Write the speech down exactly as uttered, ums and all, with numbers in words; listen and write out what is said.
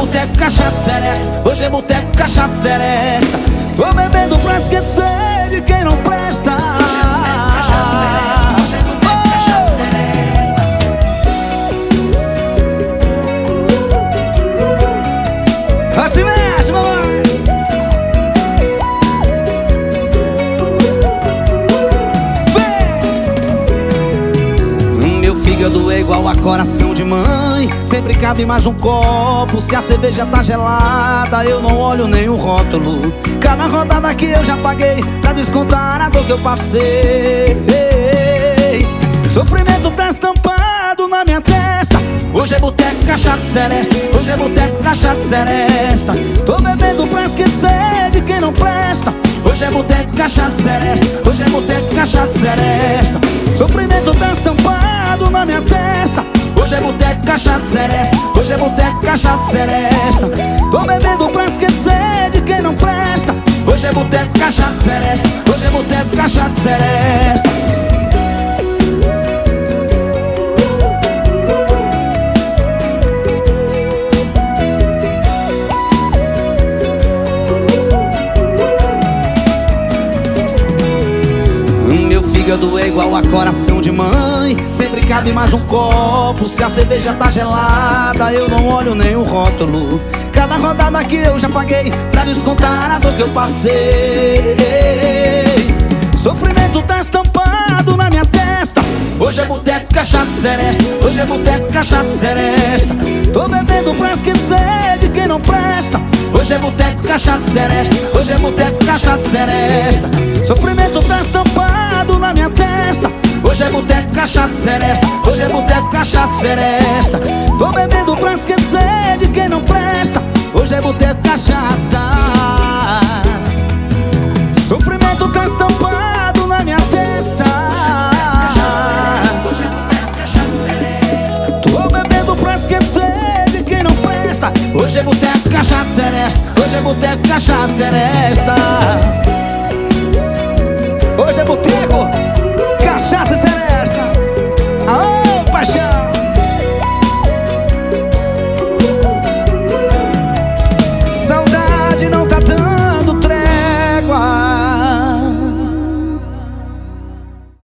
boteco, cachaça seresta. Hoje é boteco, cachaça seresta. Tô bebendo pra esquecer de quem não presta. Hoje é boteco, cachaça seresta. Assim mexe, mamãe. Vem! Meu fígado é igual a coração de mãe. Sempre cabe mais um copo. Se a cerveja tá gelada, eu não olho nem o rótulo. Cada rodada que eu já paguei pra descontar a dor que eu passei. Sofrimento tá estampado na minha testa. Hoje é boteco, cachaça seresta. Hoje é boteco, cachaça seresta. Tô bebendo pra esquecer de quem não presta. Hoje é boteco, cachaça seresta. Hoje é boteco, cachaça seresta. Sofrimento tá estampado na minha testa. Hoje é boteco, cachaça seresta. Hoje é boteco, cachaça seresta. Tô bebendo pra esquecer de quem não presta. Hoje é boteco, cachaça seresta. Hoje é boteco, cachaça seresta. Meu fígado é igual a coração de mãe. Sempre cabe mais um copo. Se a cerveja tá gelada, eu não olho nem o rótulo. Cada rodada que eu já paguei pra descontar a dor que eu passei. Sofrimento tá estampado na minha testa. Hoje é boteco, cachaça seresta. Hoje é boteco, cachaça seresta. Tô bebendo pra esquecer de quem não presta. Hoje é boteco, cachaça seresta. Hoje é boteco, cachaça seresta. Sofrimento tá estampado na minha testa. Hoje é boteco, cachaça seresta. Hoje é boteco, cachaça seresta. Tô bebendo pra esquecer de quem não presta. Hoje é boteco, cachaça. Sofrimento tá estampado na minha testa. Hoje é boteco, cachaça seresta. Tô bebendo pra esquecer de quem não presta. Hoje é boteco, cachaça seresta. Hoje é boteco, cachaça seresta. Hoje é boteco, cachaça seresta.